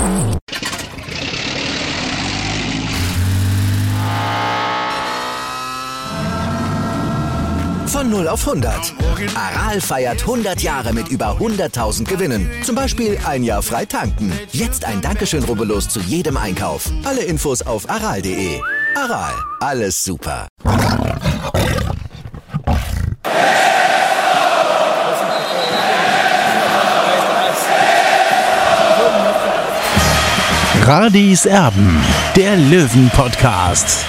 Von 0 auf 100. Aral feiert 100 Jahre mit über 100.000 Gewinnen. Zum Beispiel ein Jahr frei tanken. Jetzt ein Dankeschön, rubbellos zu jedem Einkauf. Alle Infos auf aral.de. Aral, alles super. Radis Erben, der Löwen-Podcast.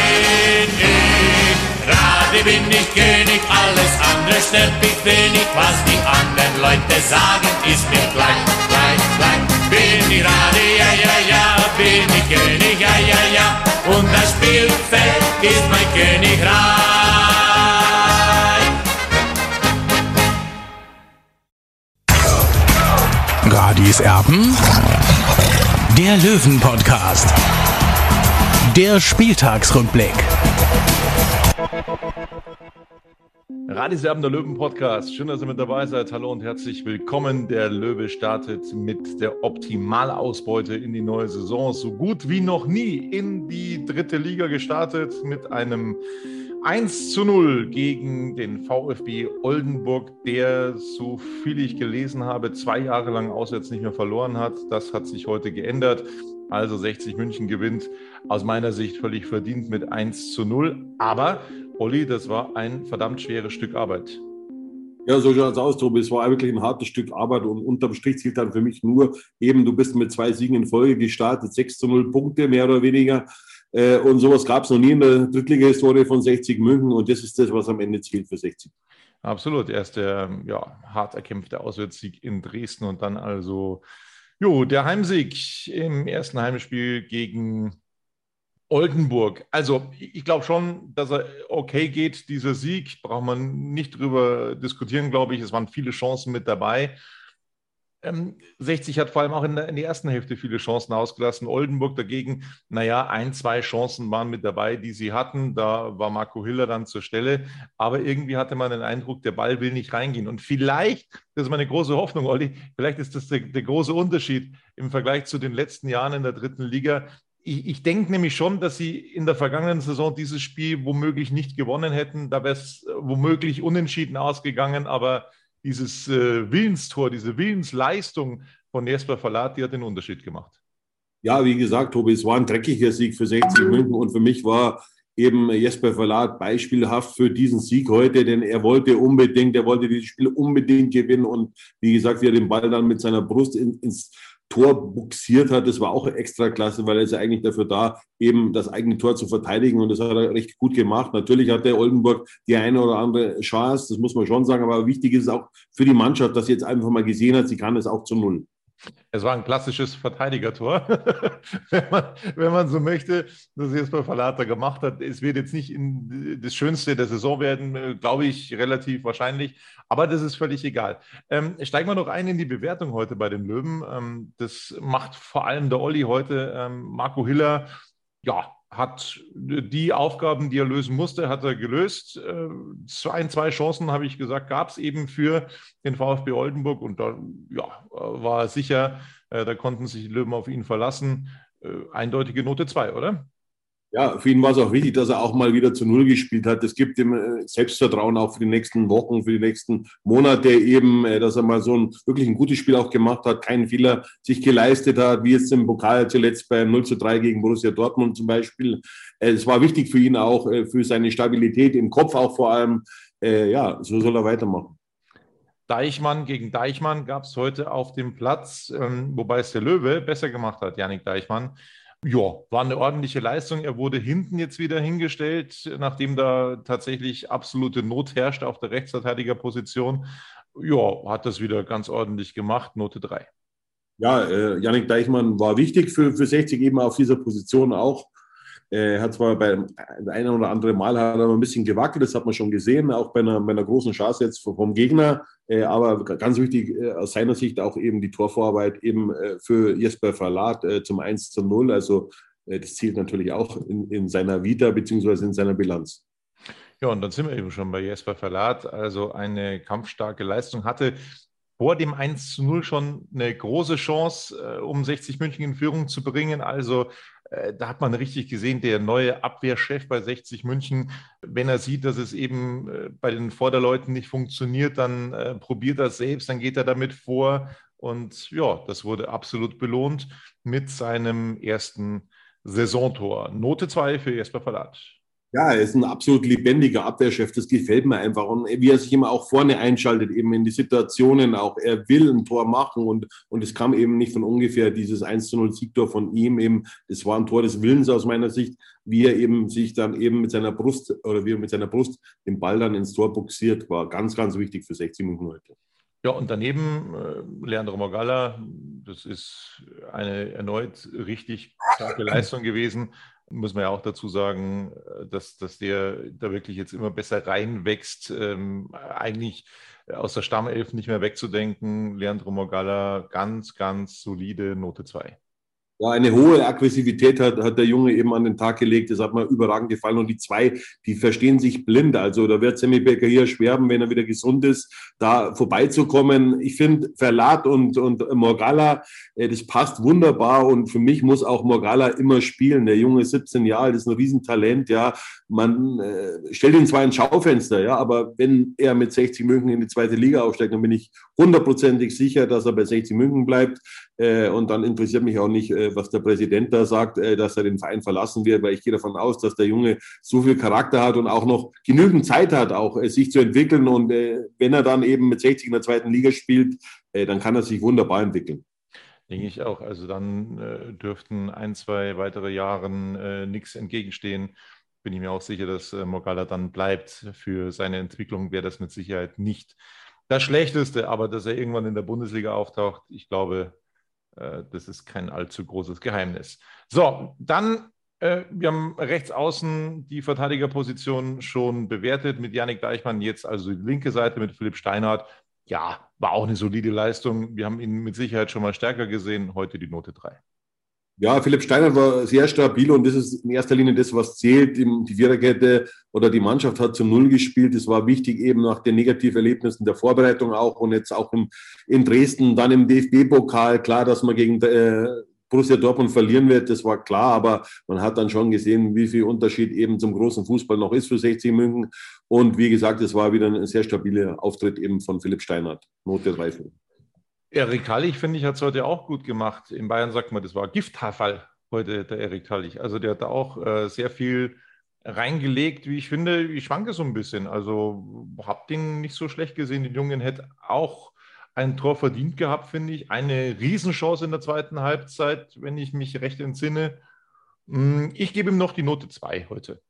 Bin ich König, alles andere stört mich wenig. Was die anderen Leute sagen, ist mir gleich. Bin ich Rade, ja, bin ich König, ja. Und das Spielfeld ist mein Königreich. Radis Erben, der Löwen-Podcast. Der Spieltagsrückblick. Radis Erben, der Löwen-Podcast. Schön, dass ihr mit dabei seid. Hallo und herzlich willkommen. Der Löwe startet mit der Optimalausbeute in die neue Saison. So gut wie noch nie in die dritte Liga gestartet mit einem 1:0 gegen den VfB Oldenburg, der, so viel ich gelesen habe, 2 Jahre lang auswärts nicht mehr verloren hat. Das hat sich heute geändert. Also 60 München gewinnt aus meiner Sicht völlig verdient mit 1:0. Aber, Olli, das war ein verdammt schweres Stück Arbeit. Ja, so schaut es aus, Tobi. Es war wirklich ein hartes Stück Arbeit und unterm Strich zählt dann für mich nur eben, du bist mit 2 Siegen in Folge gestartet, 6:0 Punkte, mehr oder weniger. Und sowas gab es noch nie in der Drittliga-Historie von 60 München und das ist das, was am Ende zählt für 60. Absolut. Erst der hart erkämpfte Auswärtssieg in Dresden und dann also der Heimsieg im ersten Heimspiel gegen Oldenburg. Also ich glaube schon, dass er okay geht, dieser Sieg. Braucht man nicht drüber diskutieren, glaube ich. Es waren viele Chancen mit dabei. 60 hat vor allem auch in der ersten Hälfte viele Chancen ausgelassen. Oldenburg dagegen, 1-2 Chancen waren mit dabei, die sie hatten. Da war Marco Hiller dann zur Stelle. Aber irgendwie hatte man den Eindruck, der Ball will nicht reingehen. Und vielleicht, das ist meine große Hoffnung, Olli, vielleicht ist das der große Unterschied im Vergleich zu den letzten Jahren in der dritten Liga. Ich denke nämlich schon, dass sie in der vergangenen Saison dieses Spiel womöglich nicht gewonnen hätten. Da wäre es womöglich unentschieden ausgegangen, aber dieses Willenstor, diese Willensleistung von Jesper Verlat, die hat den Unterschied gemacht. Ja, wie gesagt, Tobi, es war ein dreckiger Sieg für 60 München und für mich war eben Jesper Verlat beispielhaft für diesen Sieg heute, denn er wollte dieses Spiel unbedingt gewinnen und wie gesagt, wie er den Ball dann mit seiner Brust ins Tor buxiert hat, das war auch extra klasse, weil er ist ja eigentlich dafür da, eben das eigene Tor zu verteidigen und das hat er recht gut gemacht. Natürlich hat der Oldenburg die eine oder andere Chance, das muss man schon sagen, aber wichtig ist es auch für die Mannschaft, dass sie jetzt einfach mal gesehen hat, sie kann es auch zu 0. Es war ein klassisches Verteidigertor, wenn man so möchte, das Jesper Verlat gemacht hat. Es wird jetzt nicht das Schönste der Saison werden, glaube ich, relativ wahrscheinlich, aber das ist völlig egal. Steigen wir noch ein in die Bewertung heute bei den Löwen. Das macht vor allem der Olli heute. Marco Hiller, hat die Aufgaben, die er lösen musste, hat er gelöst. 2 Chancen, habe ich gesagt, gab es eben für den VfB Oldenburg und da war er sicher, da konnten sich die Löwen auf ihn verlassen. Eindeutige Note 2, oder? Ja, für ihn war es auch wichtig, dass er auch mal wieder zu 0 gespielt hat. Das gibt ihm Selbstvertrauen auch für die nächsten Wochen, für die nächsten Monate eben, dass er mal so wirklich ein gutes Spiel auch gemacht hat, keinen Fehler sich geleistet hat, wie jetzt im Pokal zuletzt beim 0:3 gegen Borussia Dortmund zum Beispiel. Es war wichtig für ihn auch, für seine Stabilität im Kopf auch vor allem. So soll er weitermachen. Deichmann gegen Deichmann gab es heute auf dem Platz, wobei es der Löwe besser gemacht hat, Yannick Deichmann. War eine ordentliche Leistung. Er wurde hinten jetzt wieder hingestellt, nachdem da tatsächlich absolute Not herrscht auf der Rechtsverteidigerposition. Hat das wieder ganz ordentlich gemacht, Note 3. Ja, Yannick Deichmann war wichtig für 60 eben auf dieser Position auch. Er hat zwar bei einem oder anderen Mal hat er ein bisschen gewackelt, das hat man schon gesehen, auch bei einer großen Chance jetzt vom Gegner. Aber ganz wichtig aus seiner Sicht auch eben die Torvorarbeit eben für Jesper Verlat zum 1:0. Also das zielt natürlich auch in seiner Vita beziehungsweise in seiner Bilanz. Ja, und dann sind wir eben schon bei Jesper Verlat. Also eine kampfstarke Leistung hatte vor dem 1:0 schon eine große Chance, um 60 München in Führung zu bringen. Also da hat man richtig gesehen, der neue Abwehrchef bei 60 München, wenn er sieht, dass es eben bei den Vorderleuten nicht funktioniert, dann probiert er es selbst, dann geht er damit vor. Und ja, das wurde absolut belohnt mit seinem ersten Saisontor. Note 2 für Jesper Verlat. Ja, er ist ein absolut lebendiger Abwehrchef, das gefällt mir einfach. Und wie er sich immer auch vorne einschaltet, eben in die Situationen auch. Er will ein Tor machen und es kam eben nicht von ungefähr, dieses 1:0 Siegtor von ihm eben. Das war ein Tor des Willens aus meiner Sicht, wie er eben sich dann eben mit seiner Brust den Ball dann ins Tor buxiert, war ganz, ganz wichtig für 60 Minuten heute. Ja, und daneben Leandro Morgalla, das ist eine erneut richtig starke Leistung gewesen. Muss man ja auch dazu sagen, dass der da wirklich jetzt immer besser reinwächst, eigentlich aus der Stammelf nicht mehr wegzudenken. Leandro Morgalla, ganz, ganz solide Note 2. Ja, eine hohe Aggressivität hat der Junge eben an den Tag gelegt. Das hat mir überragend gefallen. Und die zwei, die verstehen sich blind. Also da wird Sammy Becker hier schwerben, wenn er wieder gesund ist, da vorbeizukommen. Ich finde, Verlat und Morgalla, das passt wunderbar. Und für mich muss auch Morgalla immer spielen. Der Junge ist 17 Jahre alt, ist ein Riesentalent. Ja, man stellt ihn zwar ins Schaufenster, ja, aber wenn er mit 60 München in die zweite Liga aufsteigt, dann bin ich 100%ig sicher, dass er bei 60 München bleibt. Und dann interessiert mich auch nicht, was der Präsident da sagt, dass er den Verein verlassen wird, weil ich gehe davon aus, dass der Junge so viel Charakter hat und auch noch genügend Zeit hat, auch sich zu entwickeln. Und wenn er dann eben mit 60 in der zweiten Liga spielt, dann kann er sich wunderbar entwickeln. Denke ich auch. Also dann dürften 1, 2 weitere Jahren nichts entgegenstehen. Bin ich mir auch sicher, dass Morgalla dann bleibt. Für seine Entwicklung wäre das mit Sicherheit nicht das Schlechteste, aber dass er irgendwann in der Bundesliga auftaucht, ich glaube, das ist kein allzu großes Geheimnis. So, dann, wir haben rechts außen die Verteidigerposition schon bewertet mit Yannick Deichmann, jetzt also die linke Seite mit Philipp Steinhardt. Ja, war auch eine solide Leistung. Wir haben ihn mit Sicherheit schon mal stärker gesehen, heute die Note 3. Ja, Philipp Steinhardt war sehr stabil und das ist in erster Linie das, was zählt. Die Viererkette oder die Mannschaft hat zu Null gespielt. Das war wichtig eben nach den Negativerlebnissen der Vorbereitung auch und jetzt auch in Dresden, dann im DFB-Pokal. Klar, dass man gegen Borussia Dortmund verlieren wird, das war klar, aber man hat dann schon gesehen, wie viel Unterschied eben zum großen Fußball noch ist für 60 München. Und wie gesagt, es war wieder ein sehr stabiler Auftritt eben von Philipp Steinhardt. Note 3. Erik Tallich, finde ich, hat es heute auch gut gemacht. In Bayern sagt man, das war Gifthaarfall heute, der Erik Tallich. Also der hat da auch sehr viel reingelegt, wie ich finde. Ich schwanke so ein bisschen. Also habe den nicht so schlecht gesehen. Den Jungen hätte auch ein Tor verdient gehabt, finde ich. Eine Riesenchance in der zweiten Halbzeit, wenn ich mich recht entsinne. Ich gebe ihm noch die Note 2 heute.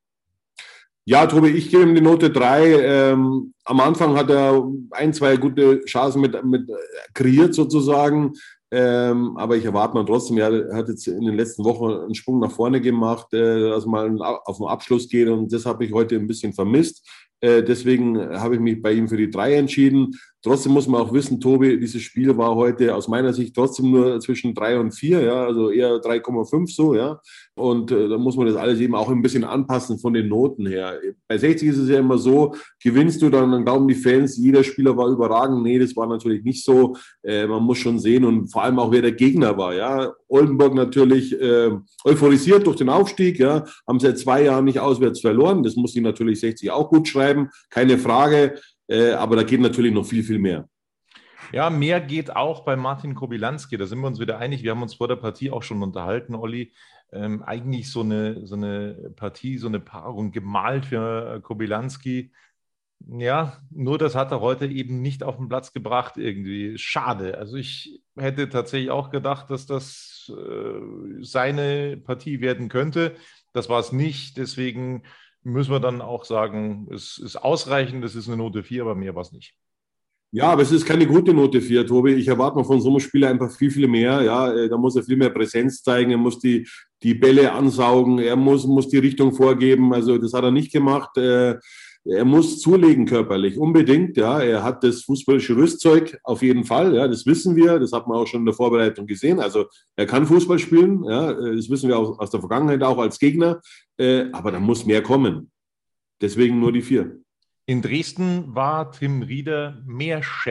Ja, Tobi, ich gebe ihm die Note 3. Am Anfang hat er 1, 2 gute Chancen mit kreiert sozusagen. Aber ich erwarte mal trotzdem, er hat jetzt in den letzten Wochen einen Sprung nach vorne gemacht, dass man auf den Abschluss geht. Und das habe ich heute ein bisschen vermisst. Deswegen habe ich mich bei ihm für die 3 entschieden. Trotzdem muss man auch wissen, Tobi, dieses Spiel war heute aus meiner Sicht trotzdem nur zwischen 3 und 4, ja, also eher 3,5 so, ja. Und da muss man das alles eben auch ein bisschen anpassen von den Noten her. Bei 60 ist es ja immer so, gewinnst du, dann glauben die Fans, jeder Spieler war überragend. Nee, das war natürlich nicht so. Man muss schon sehen und vor allem auch, wer der Gegner war, ja. Oldenburg natürlich euphorisiert durch den Aufstieg, ja, haben seit 2 Jahren nicht auswärts verloren. Das muss die natürlich 60 auch gut schreiben, keine Frage. Aber da geht natürlich noch viel, viel mehr. Ja, mehr geht auch bei Martin Kobylanski. Da sind wir uns wieder einig. Wir haben uns vor der Partie auch schon unterhalten, Olli. Eigentlich so eine Partie, so eine Paarung gemalt für Kobylanski. Ja, nur das hat er heute eben nicht auf den Platz gebracht irgendwie. Schade. Also ich hätte tatsächlich auch gedacht, dass das seine Partie werden könnte. Das war es nicht. Deswegen müssen wir dann auch sagen, es ist ausreichend, es ist eine Note 4, aber mehr war es nicht. Ja, aber es ist keine gute Note 4, Tobi. Ich erwarte mal von so einem Spieler einfach viel, viel mehr. Ja, da muss er viel mehr Präsenz zeigen, er muss die Bälle ansaugen, er muss die Richtung vorgeben. Also das hat er nicht gemacht. Er muss zulegen körperlich, unbedingt. Ja, er hat das fußballische Rüstzeug auf jeden Fall. Ja, das wissen wir. Das hat man auch schon in der Vorbereitung gesehen. Also er kann Fußball spielen. Ja, das wissen wir auch aus der Vergangenheit auch als Gegner. Aber da muss mehr kommen. Deswegen nur die 4. In Dresden war Tim Rieder mehr Chef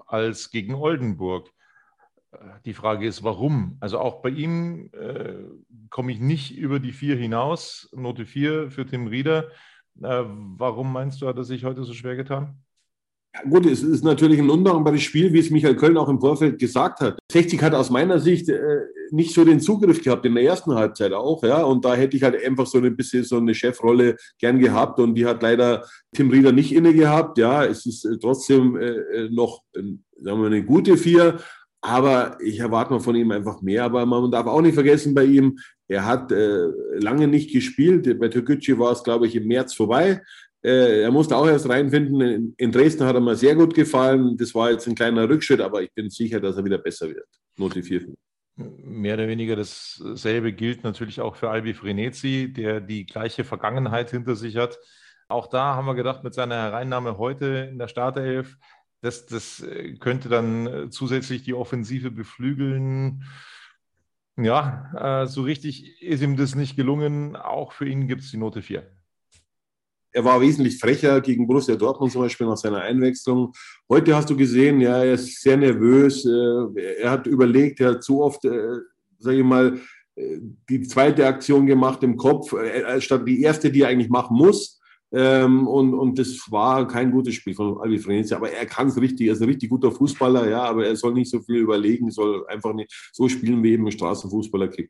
als gegen Oldenburg. Die Frage ist, warum? Also auch bei ihm komme ich nicht über die 4 hinaus. Note 4 für Tim Rieder. Warum meinst du, hat er sich heute so schwer getan? Ja, gut, es ist natürlich ein undankbares Spiel, wie es Michael Köln auch im Vorfeld gesagt hat. 60 hat aus meiner Sicht nicht so den Zugriff gehabt, in der ersten Halbzeit auch. Ja, und da hätte ich halt einfach so ein bisschen so eine Chefrolle gern gehabt und die hat leider Tim Rieder nicht inne gehabt. Ja, es ist trotzdem noch, sagen wir, eine gute 4. Aber ich erwarte mal von ihm einfach mehr. Aber man darf auch nicht vergessen bei ihm, er hat lange nicht gespielt. Bei Türkgücü war es, glaube ich, im März vorbei. Er musste auch erst reinfinden. In Dresden hat er mir sehr gut gefallen. Das war jetzt ein kleiner Rückschritt, aber ich bin sicher, dass er wieder besser wird. Note 4. Mehr oder weniger dasselbe gilt natürlich auch für Albi Frenetzi, der die gleiche Vergangenheit hinter sich hat. Auch da haben wir gedacht, mit seiner Hereinnahme heute in der Startelf, das könnte dann zusätzlich die Offensive beflügeln. Ja, so richtig ist ihm das nicht gelungen. Auch für ihn gibt es die Note 4. Er war wesentlich frecher gegen Borussia Dortmund zum Beispiel nach seiner Einwechslung. Heute hast du gesehen, ja, er ist sehr nervös. Er hat überlegt, er hat zu oft, sage ich mal, die zweite Aktion gemacht im Kopf, statt die erste, die er eigentlich machen muss. Und das war kein gutes Spiel von Albi Frenetzi, aber er kann es richtig, er ist ein richtig guter Fußballer, ja, aber er soll nicht so viel überlegen, soll einfach nicht so spielen, wie eben ein Straßenfußballer kriegt.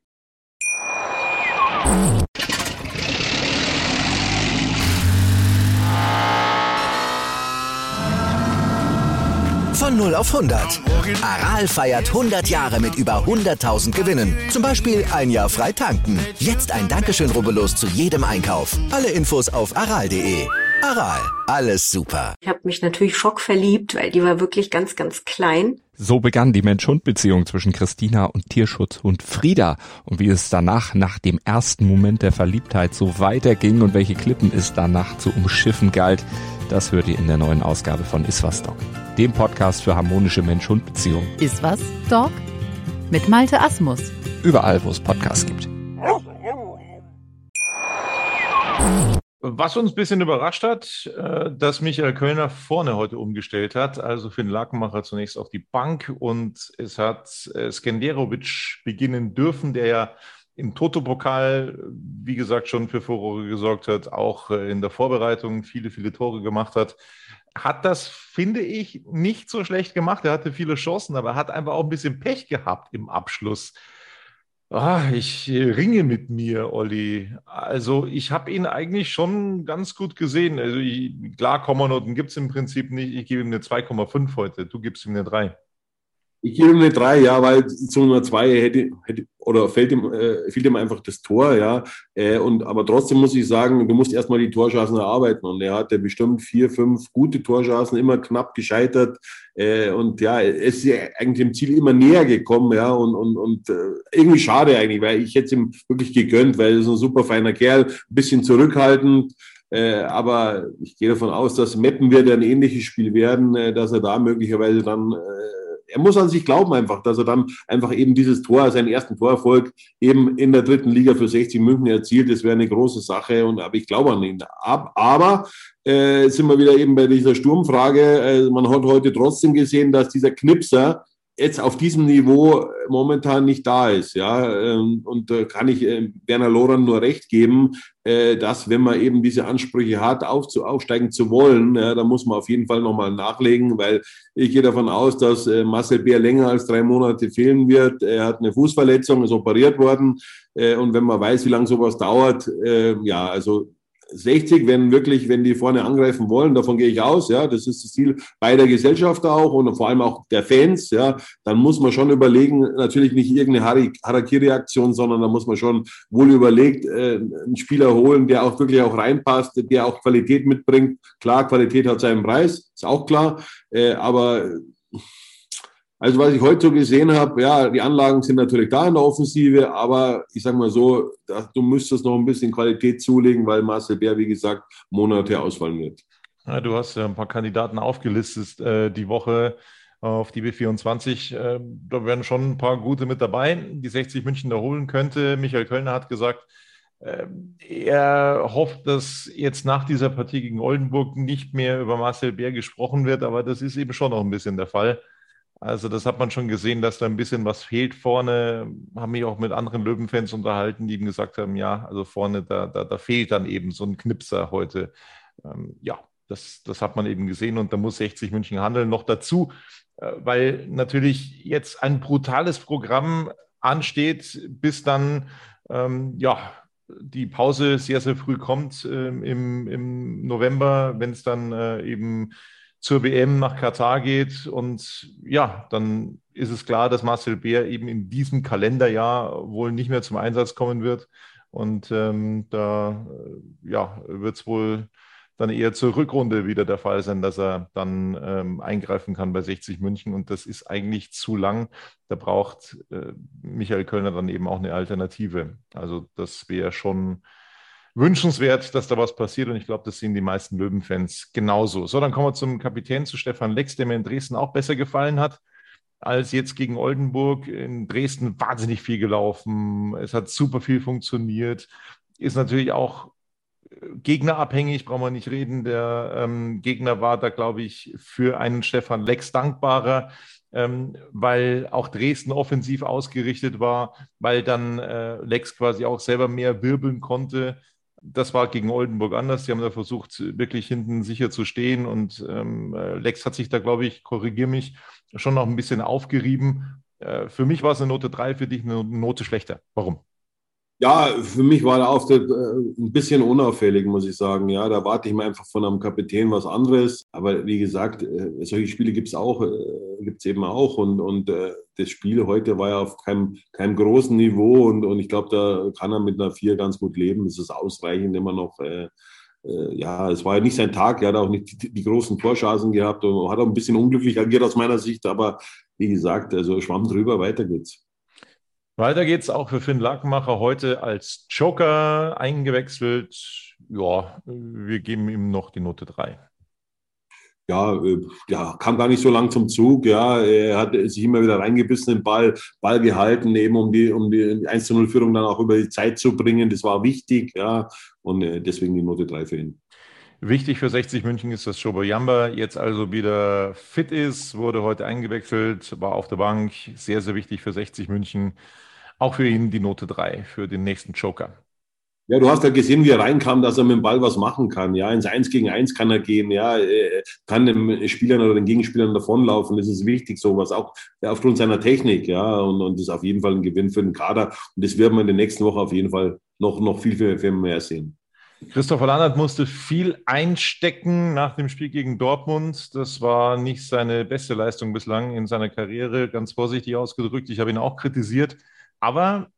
Von 0 auf 100. Aral feiert 100 Jahre mit über 100.000 Gewinnen. Zum Beispiel ein Jahr frei tanken. Jetzt ein Dankeschön, rubbellos zu jedem Einkauf. Alle Infos auf aral.de. Aral, alles super. Ich habe mich natürlich schockverliebt, weil die war wirklich ganz, ganz klein. So begann die Mensch-Hund-Beziehung zwischen Christina und Tierschutzhund Frieda. Und wie es danach, nach dem ersten Moment der Verliebtheit, so weiterging und welche Klippen es danach zu umschiffen galt, das hört ihr in der neuen Ausgabe von Iswas Dog, dem Podcast für harmonische Mensch-Hund-Beziehungen. Iswas Dog mit Malte Asmus. Überall, wo es Podcasts gibt. Was uns ein bisschen überrascht hat, dass Michael Kölner vorne heute umgestellt hat, also Finn Lakenmacher zunächst auf die Bank und es hat Skenderovic beginnen dürfen, der ja im Toto-Pokal, wie gesagt, schon für Furore gesorgt hat, auch in der Vorbereitung viele, viele Tore gemacht hat. Hat das, finde ich, nicht so schlecht gemacht. Er hatte viele Chancen, aber er hat einfach auch ein bisschen Pech gehabt im Abschluss. Ich ringe mit mir, Olli. Also ich habe ihn eigentlich schon ganz gut gesehen. Also klar, Kommanoten gibt es im Prinzip nicht. Ich gebe ihm eine 2,5 heute. Du gibst ihm eine 3. Ich gebe ihm eine 3, ja, weil zu einer 2 fehlt ihm einfach das Tor, ja. Aber trotzdem muss ich sagen, du musst erstmal die Torchancen erarbeiten. Und er hatte bestimmt 4, 5 gute Torchancen, immer knapp gescheitert. Und ja, es ist ja eigentlich dem Ziel immer näher gekommen, ja. Und irgendwie schade eigentlich, weil ich hätte es ihm wirklich gegönnt, weil er ist ein super feiner Kerl, ein bisschen zurückhaltend. Aber ich gehe davon aus, dass Meppen wird ein ähnliches Spiel werden, dass er da möglicherweise dann er muss an sich glauben einfach, dass er dann einfach eben dieses Tor, seinen ersten Torerfolg eben in der 3. Liga für 60 München erzielt. Das wäre eine große Sache, aber ich glaube an ihn. Aber sind wir wieder eben bei dieser Sturmfrage. Man hat heute trotzdem gesehen, dass dieser Knipser jetzt auf diesem Niveau momentan nicht da ist, ja, und da kann ich Werner Lorand nur recht geben, dass wenn man eben diese Ansprüche hat, aufsteigen zu wollen, ja, da muss man auf jeden Fall nochmal nachlegen, weil ich gehe davon aus, dass Marcel Bär länger als 3 Monate fehlen wird. Er hat eine Fußverletzung, ist operiert worden, und wenn man weiß, wie lange sowas dauert, ja, also 60, wenn die vorne angreifen wollen, davon gehe ich aus, ja, das ist das Ziel beider Gesellschafter auch und vor allem auch der Fans, ja, dann muss man schon überlegen, natürlich nicht irgendeine Harakiri-Aktion, sondern da muss man schon wohl überlegt einen Spieler holen, der auch wirklich auch reinpasst, der auch Qualität mitbringt. Klar, Qualität hat seinen Preis, ist auch klar, aber also was ich heute so gesehen habe, ja, die Anlagen sind natürlich da in der Offensive, aber ich sage mal so, du müsstest noch ein bisschen Qualität zulegen, weil Marcel Bär, wie gesagt, Monate ausfallen wird. Ja, du hast ja ein paar Kandidaten aufgelistet die Woche auf die B24. Da werden schon ein paar gute mit dabei, die 60 München da holen könnte. Michael Kölner hat gesagt, Er hofft, dass jetzt nach dieser Partie gegen Oldenburg nicht mehr über Marcel Bär gesprochen wird, aber das ist eben schon noch ein bisschen der Fall. Also das hat man schon gesehen, dass da ein bisschen was fehlt vorne. Haben mich auch mit anderen Löwenfans unterhalten, die eben gesagt haben, ja, also vorne, da fehlt dann eben so ein Knipser heute. Ja, das hat man eben gesehen und da muss 60 München handeln. Noch dazu, weil natürlich jetzt ein brutales Programm ansteht, bis dann, ja, die Pause sehr, sehr früh kommt im November, wenn es dann eben zur WM nach Katar geht. Und ja, dann ist es klar, dass Marcel Bär eben in diesem Kalenderjahr wohl nicht mehr zum Einsatz kommen wird. Und da ja, wird es wohl dann eher zur Rückrunde wieder der Fall sein, dass er dann eingreifen kann bei 60 München. Und das ist eigentlich zu lang. Da braucht Michael Kölner dann eben auch eine Alternative. Also das wäre schon wünschenswert, dass da was passiert. Und ich glaube, das sehen die meisten Löwenfans genauso. So, dann kommen wir zum Kapitän, zu Stefan Lex, der mir in Dresden auch besser gefallen hat als jetzt gegen Oldenburg. In Dresden wahnsinnig viel gelaufen. Es hat super viel funktioniert. Ist natürlich auch gegnerabhängig, brauchen wir nicht reden. Der Gegner war da, glaube ich, für einen Stefan Lex dankbarer, weil auch Dresden offensiv ausgerichtet war, weil dann Lex quasi auch selber mehr wirbeln konnte. Das war gegen Oldenburg anders. Die haben da versucht, wirklich hinten sicher zu stehen und Lex hat sich da, glaube ich, korrigiere mich, schon noch ein bisschen aufgerieben. Für mich war es eine Note 3, für dich eine Note schlechter. Warum? Ja, für mich war der Auftritt ein bisschen unauffällig, muss ich sagen. Ja, da warte ich mir einfach von einem Kapitän was anderes. Aber wie gesagt, solche Spiele gibt's eben auch. Und das Spiel heute war ja auf keinem großen Niveau. Und ich glaube, da kann er mit einer 4 ganz gut leben. Es ist ausreichend immer noch. Ja, es war ja nicht sein Tag. Er hat auch nicht die großen Torchancen gehabt und hat auch ein bisschen unglücklich agiert aus meiner Sicht. Aber wie gesagt, also Schwamm drüber, weiter geht's. Weiter geht's auch für Finn Lakenmacher heute als Joker eingewechselt. Ja, wir geben ihm noch die Note 3. Ja, kam gar nicht so lang zum Zug. Ja, er hat sich immer wieder reingebissen, den Ball gehalten, eben um die 1:0-Führung dann auch über die Zeit zu bringen. Das war wichtig, ja, und deswegen die Note 3 für ihn. Wichtig für 60 München ist, dass Shobo Jamba jetzt also wieder fit ist, wurde heute eingewechselt, war auf der Bank. Sehr, sehr wichtig für 60 München. Auch für ihn die Note 3 für den nächsten Joker. Ja, du hast ja gesehen, wie er reinkam, dass er mit dem Ball was machen kann. Ja, ins 1 gegen 1 kann er gehen. Ja, kann den Spielern oder den Gegenspielern davonlaufen. Das ist wichtig, sowas. Auch aufgrund seiner Technik. Ja, und das ist auf jeden Fall ein Gewinn für den Kader. Und das werden wir in der nächsten Woche auf jeden Fall noch viel mehr sehen. Christopher Landert musste viel einstecken nach dem Spiel gegen Dortmund. Das war nicht seine beste Leistung bislang in seiner Karriere, ganz vorsichtig ausgedrückt. Ich habe ihn auch kritisiert. Aber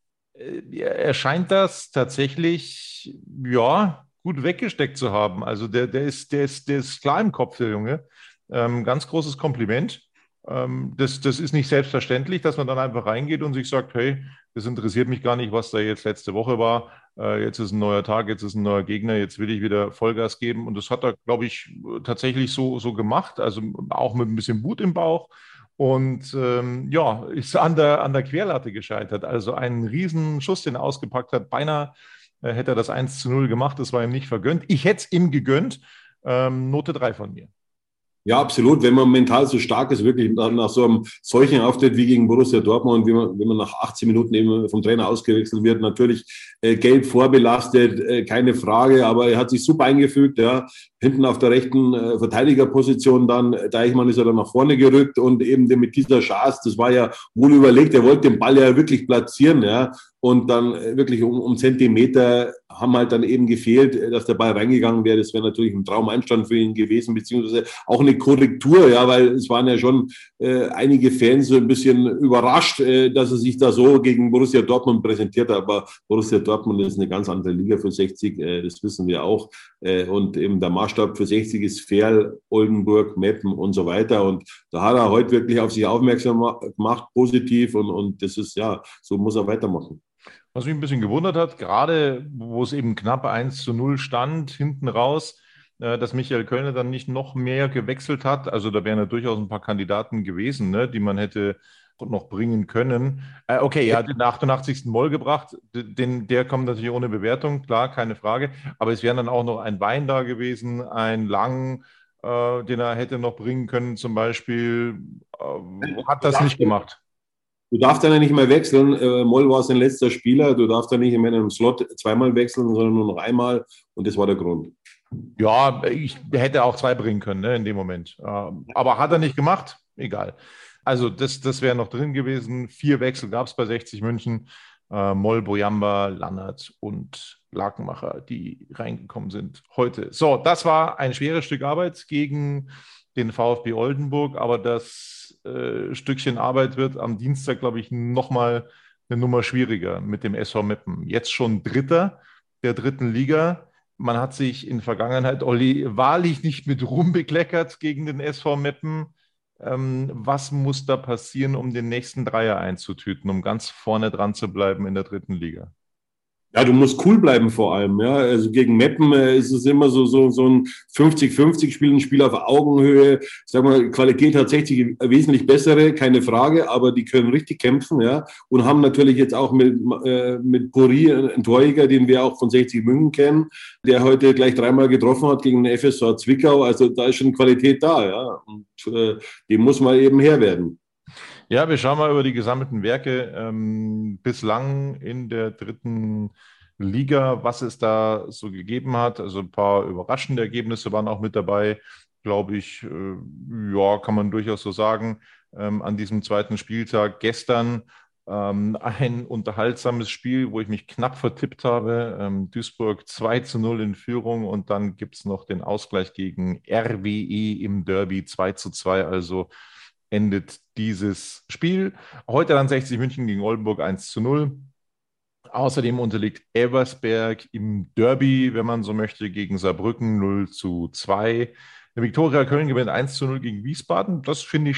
er scheint das tatsächlich, ja, gut weggesteckt zu haben. Also der ist klar im Kopf, der Junge. Ganz großes Kompliment. Das ist nicht selbstverständlich, dass man dann einfach reingeht und sich sagt, hey, das interessiert mich gar nicht, was da jetzt letzte Woche war. Jetzt ist ein neuer Tag, jetzt ist ein neuer Gegner, jetzt will ich wieder Vollgas geben. Und das hat er, glaube ich, tatsächlich so gemacht. Also auch mit ein bisschen Wut im Bauch. Und ja, ist an der Querlatte gescheitert. Also einen riesen Schuss, den er ausgepackt hat. Beinahe hätte er das 1:0 gemacht. Das war ihm nicht vergönnt. Ich hätte es ihm gegönnt. Note 3 von mir. Ja, absolut. Wenn man mental so stark ist, wirklich nach so einem solchen Auftritt wie gegen Borussia Dortmund, wenn man nach 18 Minuten eben vom Trainer ausgewechselt wird, natürlich gelb vorbelastet, keine Frage, aber er hat sich super eingefügt, ja. Hinten auf der rechten Verteidigerposition dann, Deichmann ist er dann nach vorne gerückt und eben mit dieser Chance, das war ja wohl überlegt, er wollte den Ball ja wirklich platzieren, ja. Und dann wirklich um Zentimeter haben halt dann eben gefehlt, dass der Ball reingegangen wäre. Das wäre natürlich ein Traumeinstand für ihn gewesen, beziehungsweise auch eine Korrektur, ja, weil es waren ja schon einige Fans so ein bisschen überrascht, dass er sich da so gegen Borussia Dortmund präsentiert hat. Aber Borussia Dortmund ist eine ganz andere Liga für 60, das wissen wir auch. Und eben der Maßstab für 60 ist Verl, Oldenburg, Meppen und so weiter. Und da hat er heute wirklich auf sich aufmerksam gemacht, positiv. Und das ist, ja, so muss er weitermachen. Was mich ein bisschen gewundert hat, gerade wo es eben knapp 1:0 stand, hinten raus, dass Michael Kölner dann nicht noch mehr gewechselt hat. Also da wären ja durchaus ein paar Kandidaten gewesen, ne, die man hätte noch bringen können. Okay, er hat den 88. Moll gebracht, der kommt natürlich ohne Bewertung, klar, keine Frage, aber es wären dann auch noch ein Wein da gewesen, ein Lang, den er hätte noch bringen können zum Beispiel, hat das nicht gemacht. Du darfst dann ja nicht mehr wechseln. Moll war sein letzter Spieler. Du darfst dann nicht in einem Slot zweimal wechseln, sondern nur noch einmal. Und das war der Grund. Ja, ich hätte auch 2 bringen können, ne, in dem Moment. Aber hat er nicht gemacht? Egal. Also das wäre noch drin gewesen. 4 Wechsel gab es bei 60 München. Moll, Bojamba, Lannert und Lakenmacher, die reingekommen sind heute. So, das war ein schweres Stück Arbeit gegen den VfB Oldenburg, aber das Stückchen Arbeit wird am Dienstag, glaube ich, nochmal eine Nummer schwieriger mit dem SV Meppen. Jetzt schon Dritter der 3. Liga. Man hat sich in Vergangenheit, Olli, wahrlich nicht mit Ruhm bekleckert gegen den SV Meppen. Was muss da passieren, um den nächsten Dreier einzutüten, um ganz vorne dran zu bleiben in der 3. Liga? Ja, du musst cool bleiben vor allem. Ja, also gegen Meppen ist es immer so ein 50-50-Spiel, ein Spiel auf Augenhöhe. Sag mal, Qualität hat 60 wesentlich bessere, keine Frage, aber die können richtig kämpfen, ja, und haben natürlich jetzt auch mit Puri einen Torjäger, den wir auch von 60 München kennen, der heute gleich 3-mal getroffen hat gegen den FSV Zwickau. Also da ist schon Qualität da, ja, und dem muss man eben Herr werden. Ja, wir schauen mal über die gesammelten Werke bislang in der 3. Liga, was es da so gegeben hat. Also ein paar überraschende Ergebnisse waren auch mit dabei, glaube ich. Ja, kann man durchaus so sagen. An diesem 2. Spieltag gestern ein unterhaltsames Spiel, wo ich mich knapp vertippt habe. Duisburg 2-0 in Führung und dann gibt es noch den Ausgleich gegen RWE im Derby 2-2. Also endet dieses Spiel. Heute dann 60 München gegen Oldenburg 1-0. Außerdem unterliegt Elversberg im Derby, wenn man so möchte, gegen Saarbrücken 0-2. Der Viktoria Köln gewinnt 1-0 gegen Wiesbaden. Das finde ich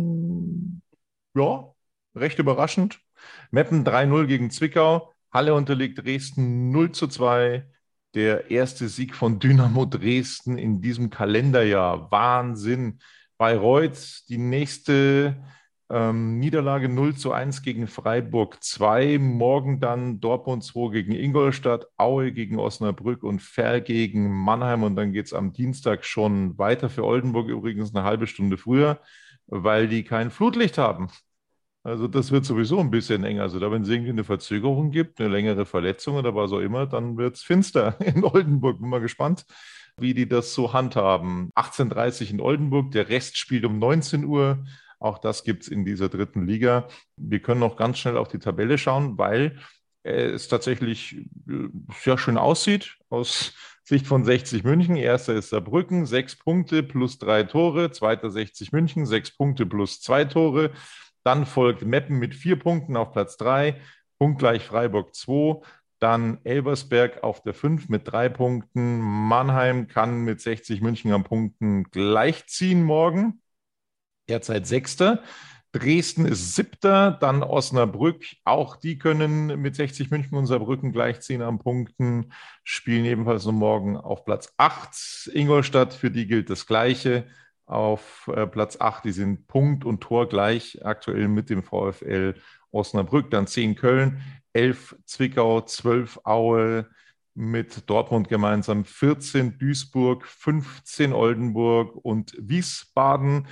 schon, ja, recht überraschend. Meppen 3-0 gegen Zwickau. Halle unterliegt Dresden 0-2. Der erste Sieg von Dynamo Dresden in diesem Kalenderjahr. Wahnsinn. Bayreuth, die nächste Niederlage 0-1 gegen Freiburg 2. Morgen dann Dortmund 2 gegen Ingolstadt, Aue gegen Osnabrück und Verl gegen Mannheim. Und dann geht es am Dienstag schon weiter für Oldenburg, übrigens eine halbe Stunde früher, weil die kein Flutlicht haben. Also das wird sowieso ein bisschen eng. Also da, wenn es irgendwie eine Verzögerung gibt, eine längere Verletzung oder was auch immer, dann wird es finster in Oldenburg. Bin mal gespannt, wie die das so handhaben. 18:30 in Oldenburg, der Rest spielt um 19 Uhr. Auch das gibt es in dieser 3. Liga. Wir können noch ganz schnell auf die Tabelle schauen, weil es tatsächlich sehr schön aussieht aus Sicht von 60 München. Erster ist Saarbrücken, 6 Punkte plus 3 Tore. Zweiter 60 München, 6 Punkte plus 2 Tore. Dann folgt Meppen mit 4 Punkten auf Platz 3, punktgleich Freiburg 2. Dann Elversberg auf der 5 mit 3 Punkten. Mannheim kann mit 60 München am Punkten gleichziehen morgen. Derzeit 6. Dresden ist 7. Dann Osnabrück. Auch die können mit 60 München und Saarbrücken gleichziehen am Punkten. Spielen ebenfalls nur morgen auf Platz 8. Ingolstadt, für die gilt das Gleiche. Auf Platz 8, die sind Punkt und Tor gleich aktuell mit dem VfL Osnabrück. Dann 10 Köln, 11 Zwickau, 12 Aue mit Dortmund gemeinsam, 14 Duisburg, 15 Oldenburg und Wiesbaden.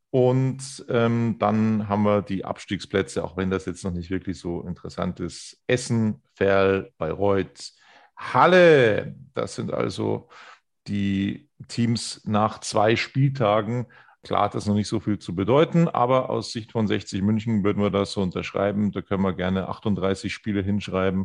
Und dann haben wir die Abstiegsplätze, auch wenn das jetzt noch nicht wirklich so interessant ist. Essen, Verl, Bayreuth, Halle. Das sind also die Teams nach 2 Spieltagen. Klar hat das noch nicht so viel zu bedeuten, aber aus Sicht von 60 München würden wir das so unterschreiben. Da können wir gerne 38 Spiele hinschreiben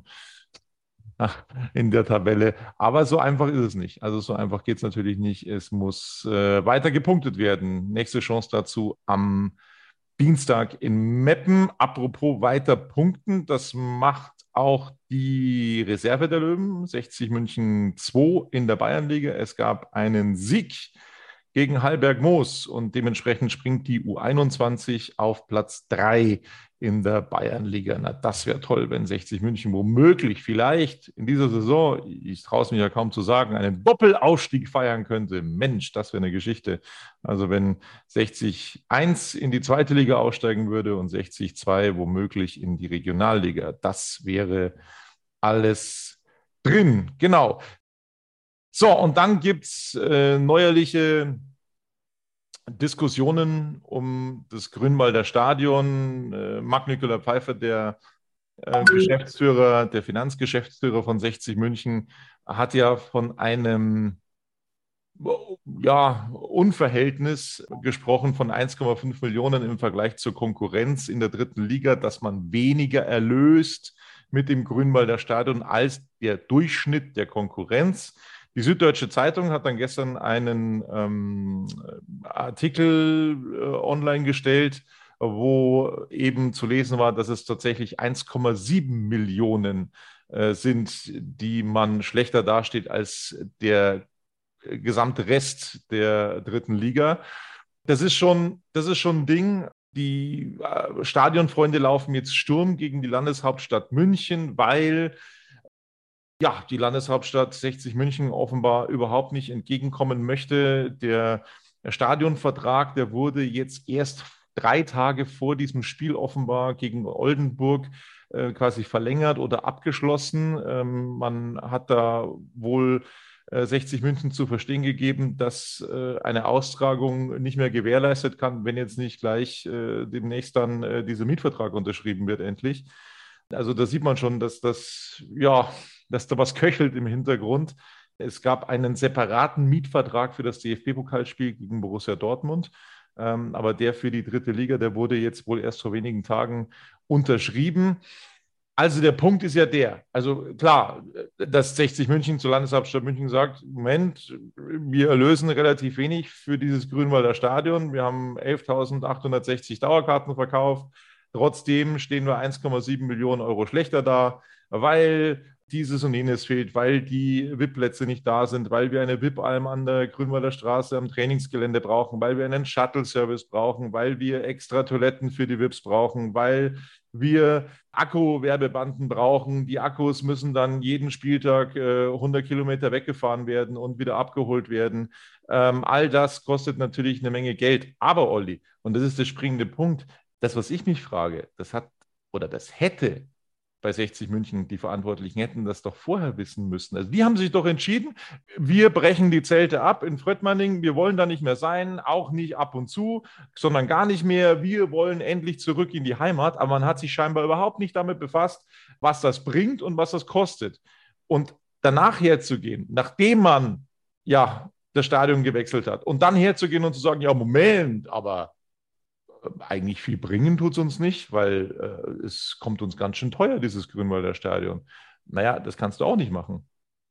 in der Tabelle. Aber so einfach ist es nicht. Also so einfach geht es natürlich nicht. Es muss weiter gepunktet werden. Nächste Chance dazu am Dienstag in Meppen. Apropos weiter punkten, das macht auch die Reserve der Löwen, 60 München 2 in der Bayernliga. Es gab einen Sieg gegen Hallberg Moos und dementsprechend springt die U21 auf Platz 3 in der Bayernliga. Na, das wäre toll, wenn 60 München womöglich vielleicht in dieser Saison, ich traue es mich ja kaum zu sagen, einen Doppelaufstieg feiern könnte. Mensch, das wäre eine Geschichte. Also wenn 60-1 in die zweite Liga aufsteigen würde und 60-2 womöglich in die Regionalliga, das wäre alles drin. Genau. So, und dann gibt es neuerliche Diskussionen um das Grünwalder Stadion. Marc-Nicolas Pfeiffer, der Geschäftsführer, der Finanzgeschäftsführer von 60 München, hat ja von einem Unverhältnis gesprochen von 1,5 Millionen im Vergleich zur Konkurrenz in der dritten Liga, dass man weniger erlöst mit dem Grünwalder Stadion als der Durchschnitt der Konkurrenz. Die Süddeutsche Zeitung hat dann gestern einen Artikel online gestellt, wo eben zu lesen war, dass es tatsächlich 1,7 Millionen sind, die man schlechter dasteht als der gesamte Rest der dritten Liga. Das ist schon ein Ding. Die Stadionfreunde laufen jetzt Sturm gegen die Landeshauptstadt München, weil die Landeshauptstadt 60 München offenbar überhaupt nicht entgegenkommen möchte. Der Stadionvertrag, der wurde jetzt erst 3 Tage vor diesem Spiel offenbar gegen Oldenburg quasi verlängert oder abgeschlossen. Man hat da wohl 60 München zu verstehen gegeben, dass eine Austragung nicht mehr gewährleistet kann, wenn jetzt nicht gleich demnächst dann dieser Mietvertrag unterschrieben wird endlich. Also da sieht man schon, dass da was köchelt im Hintergrund. Es gab einen separaten Mietvertrag für das DFB-Pokalspiel gegen Borussia Dortmund, aber der für die dritte Liga, der wurde jetzt wohl erst vor wenigen Tagen unterschrieben. Also der Punkt ist ja also klar, dass 60 München zur Landeshauptstadt München sagt, Moment, wir erlösen relativ wenig für dieses Grünwalder Stadion. Wir haben 11.860 Dauerkarten verkauft. Trotzdem stehen wir 1,7 Millionen Euro schlechter da, weil dieses und jenes fehlt, weil die VIP-Plätze nicht da sind, weil wir eine VIP-Alm an der Grünwalder Straße am Trainingsgelände brauchen, weil wir einen Shuttle-Service brauchen, weil wir extra Toiletten für die VIPs brauchen, weil wir Akku-Werbebanden brauchen. Die Akkus müssen dann jeden Spieltag 100 Kilometer weggefahren werden und wieder abgeholt werden. All das kostet natürlich eine Menge Geld. Aber Olli, und das ist der springende Punkt, das, was ich mich frage, das hätte bei 60 München, die Verantwortlichen hätten das doch vorher wissen müssen. Also die haben sich doch entschieden, wir brechen die Zelte ab in Fröttmanning, wir wollen da nicht mehr sein, auch nicht ab und zu, sondern gar nicht mehr. Wir wollen endlich zurück in die Heimat, aber man hat sich scheinbar überhaupt nicht damit befasst, was das bringt und was das kostet. Und danach herzugehen, nachdem man das Stadion gewechselt hat und dann herzugehen und zu sagen, ja Moment, aber eigentlich viel bringen tut es uns nicht, weil es kommt uns ganz schön teuer, dieses Grünwalder Stadion. Naja, das kannst du auch nicht machen.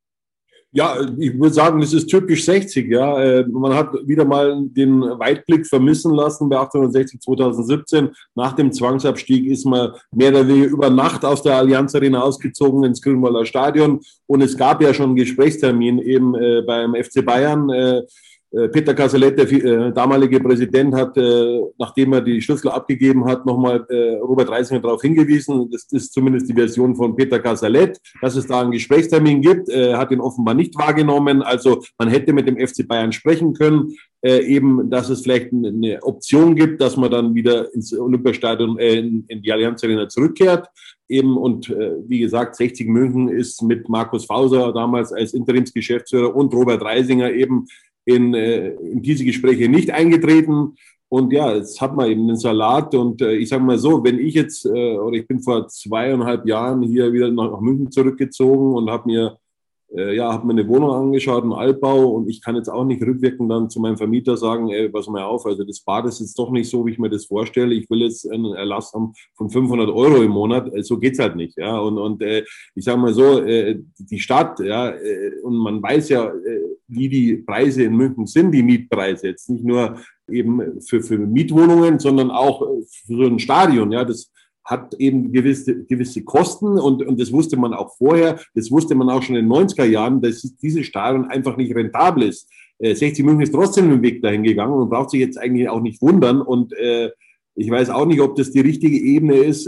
Ja, ich würde sagen, das ist typisch 60. Ja. Man hat wieder mal den Weitblick vermissen lassen bei 1860 2017. Nach dem Zwangsabstieg ist man mehr oder weniger über Nacht aus der Allianz Arena ausgezogen ins Grünwalder Stadion. Und es gab ja schon einen Gesprächstermin eben beim FC Bayern. Peter Casalet, der damalige Präsident, hat, nachdem er die Schlüssel abgegeben hat, nochmal Robert Reisinger darauf hingewiesen. Das ist zumindest die Version von Peter Casalet, dass es da einen Gesprächstermin gibt. Er hat ihn offenbar nicht wahrgenommen. Also man hätte mit dem FC Bayern sprechen können, eben, dass es vielleicht eine Option gibt, dass man dann wieder ins Olympiastadion, in die Allianz Arena zurückkehrt. Eben, und wie gesagt, 60 München ist mit Markus Fauser damals als Interimsgeschäftsführer und Robert Reisinger eben in diese Gespräche nicht eingetreten. Und ja, jetzt hat man eben den Salat. Und ich sage mal so, wenn ich jetzt, oder ich bin vor 2,5 Jahren hier wieder nach München zurückgezogen und habe mir eine Wohnung angeschaut, einen Altbau, und ich kann jetzt auch nicht rückwirkend dann zu meinem Vermieter sagen, pass mal auf, also das Bad ist jetzt doch nicht so, wie ich mir das vorstelle. Ich will jetzt einen Erlass haben von 500 Euro im Monat. So geht's halt nicht. Ja. Und ich sage mal so, die Stadt, und man weiß ja, wie die Preise in München sind, die Mietpreise. Jetzt nicht nur eben für Mietwohnungen, sondern auch für so ein Stadion. Ja, das hat eben gewisse Kosten, und das wusste man auch vorher, das wusste man auch schon in den 90er Jahren, dass dieses Stadion einfach nicht rentabel ist. 60 München ist trotzdem den Weg dahin gegangen und braucht sich jetzt eigentlich auch nicht wundern. Und Ich weiß auch nicht, ob das die richtige Ebene ist,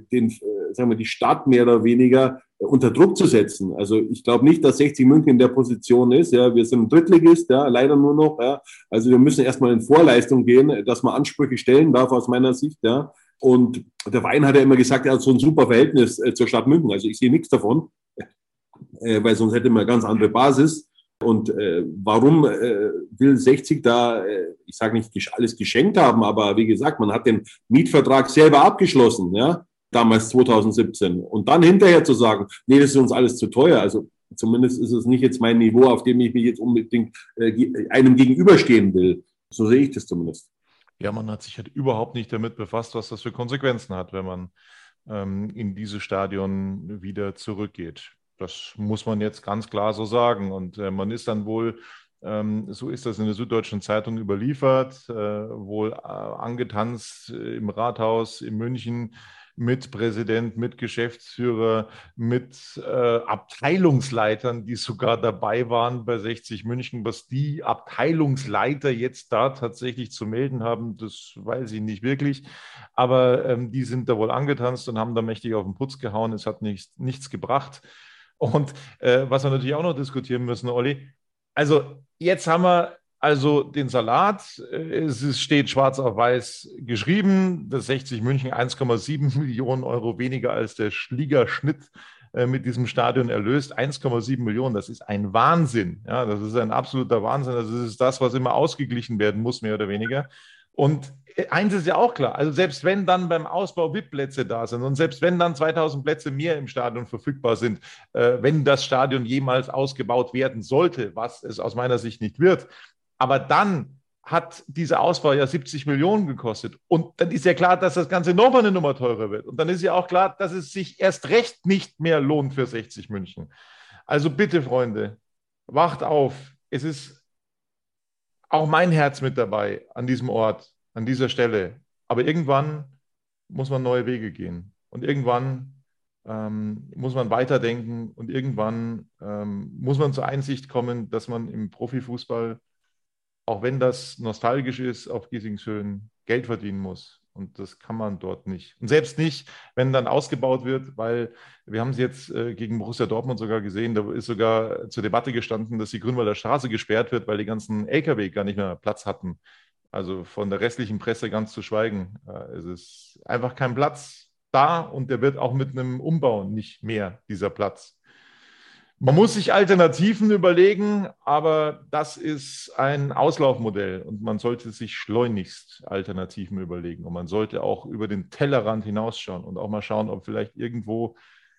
die Stadt mehr oder weniger unter Druck zu setzen. Also ich glaube nicht, dass 60 München in der Position ist. Ja, wir sind ein Drittligist, ja, leider nur noch. Ja. Also wir müssen erstmal in Vorleistung gehen, dass man Ansprüche stellen darf aus meiner Sicht. Ja. Und der Verein hat ja immer gesagt, er hat so ein super Verhältnis zur Stadt München. Also ich sehe nichts davon, weil sonst hätte man eine ganz andere Basis. Und warum will 60 da, ich sage nicht alles geschenkt haben, aber wie gesagt, man hat den Mietvertrag selber abgeschlossen, ja, damals 2017. Und dann hinterher zu sagen, nee, das ist uns alles zu teuer. Also zumindest ist es nicht jetzt mein Niveau, auf dem ich mich jetzt unbedingt einem gegenüberstehen will. So sehe ich das zumindest. Ja, man hat sich halt überhaupt nicht damit befasst, was das für Konsequenzen hat, wenn man in dieses Stadion wieder zurückgeht. Das muss man jetzt ganz klar so sagen. Und man ist dann wohl, so ist das in der Süddeutschen Zeitung überliefert, wohl angetanzt im Rathaus in München mit Präsident, mit Geschäftsführer, mit Abteilungsleitern, die sogar dabei waren bei 60 München. Was die Abteilungsleiter jetzt da tatsächlich zu melden haben, das weiß ich nicht wirklich. Aber die sind da wohl angetanzt und haben da mächtig auf den Putz gehauen. Es hat nichts gebracht. Und was wir natürlich auch noch diskutieren müssen, Olli, also jetzt haben wir also den Salat, es steht schwarz auf weiß geschrieben, dass 60 München 1,7 Millionen Euro weniger als der Ligaschnitt mit diesem Stadion erlöst. 1,7 Millionen, das ist ein Wahnsinn. Ja, das ist ein absoluter Wahnsinn. Also das ist das, was immer ausgeglichen werden muss, mehr oder weniger. Und eins ist ja auch klar, also selbst wenn dann beim Ausbau VIP-Plätze da sind und selbst wenn dann 2000 Plätze mehr im Stadion verfügbar sind, wenn das Stadion jemals ausgebaut werden sollte, was es aus meiner Sicht nicht wird, aber dann hat dieser Ausbau ja 70 Millionen gekostet. Und dann ist ja klar, dass das Ganze nochmal eine Nummer teurer wird. Und dann ist ja auch klar, dass es sich erst recht nicht mehr lohnt für 60 München. Also bitte, Freunde, wacht auf. Es ist auch mein Herz mit dabei an diesem Ort, an dieser Stelle. Aber irgendwann muss man neue Wege gehen. Und irgendwann muss man weiterdenken. Und irgendwann muss man zur Einsicht kommen, dass man im Profifußball, auch wenn das nostalgisch ist, auf Giesingshöhen Geld verdienen muss. Und das kann man dort nicht. Und selbst nicht, wenn dann ausgebaut wird, weil wir haben es jetzt gegen Borussia Dortmund sogar gesehen, da ist sogar zur Debatte gestanden, dass die Grünwalder Straße gesperrt wird, weil die ganzen LKW gar nicht mehr Platz hatten. Also von der restlichen Presse ganz zu schweigen. Es ist einfach kein Platz da und der wird auch mit einem Umbau nicht mehr, dieser Platz. Man muss sich Alternativen überlegen, aber das ist ein Auslaufmodell und man sollte sich schleunigst Alternativen überlegen. Und man sollte auch über den Tellerrand hinausschauen und auch mal schauen, ob vielleicht irgendwo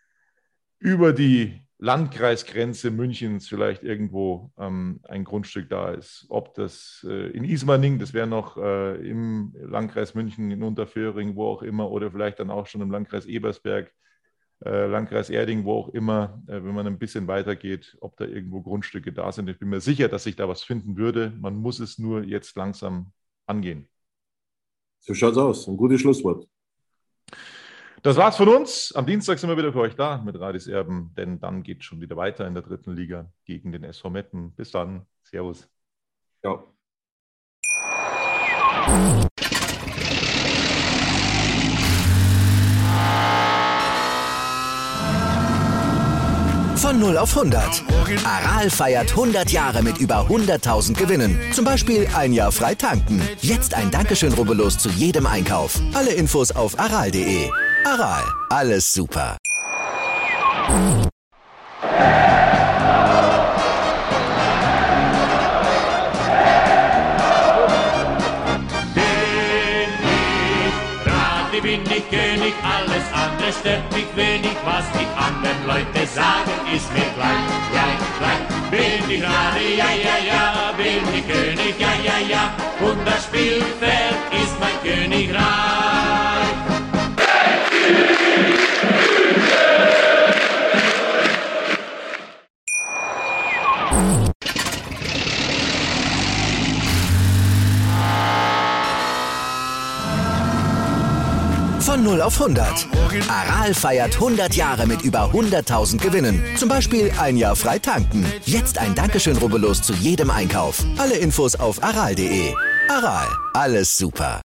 über die Landkreisgrenze Münchens vielleicht irgendwo ein Grundstück da ist. Ob das in Ismaning, das wäre noch im Landkreis München, in Unterföhring, wo auch immer, oder vielleicht dann auch schon im Landkreis Ebersberg, Landkreis Erding, wo auch immer, wenn man ein bisschen weitergeht, ob da irgendwo Grundstücke da sind. Ich bin mir sicher, dass sich da was finden würde. Man muss es nur jetzt langsam angehen. So schaut's aus. Ein gutes Schlusswort. Das war's von uns. Am Dienstag sind wir wieder für euch da mit Radis Erben, denn dann geht es schon wieder weiter in der 3. Liga gegen den SV Metten. Bis dann. Servus. Ciao. Von 0 auf 100. Aral feiert 100 Jahre mit über 100.000 Gewinnen. Zum Beispiel ein Jahr frei tanken. Jetzt ein Dankeschön, rubbellos zu jedem Einkauf. Alle Infos auf aral.de. Aral, alles super. Bin ich König, alles andere stört mich wenig, was die anderen Leute sagen, ist mir gleich. Bin ich Rade, ja, bin ich König, ja, und das Spielfeld ist mein Königreich. Von 0 auf 100. Aral feiert 100 Jahre mit über 100.000 Gewinnen. Zum Beispiel ein Jahr frei tanken. Jetzt ein Dankeschön, rubbellos zu jedem Einkauf. Alle Infos auf aral.de. Aral, alles super.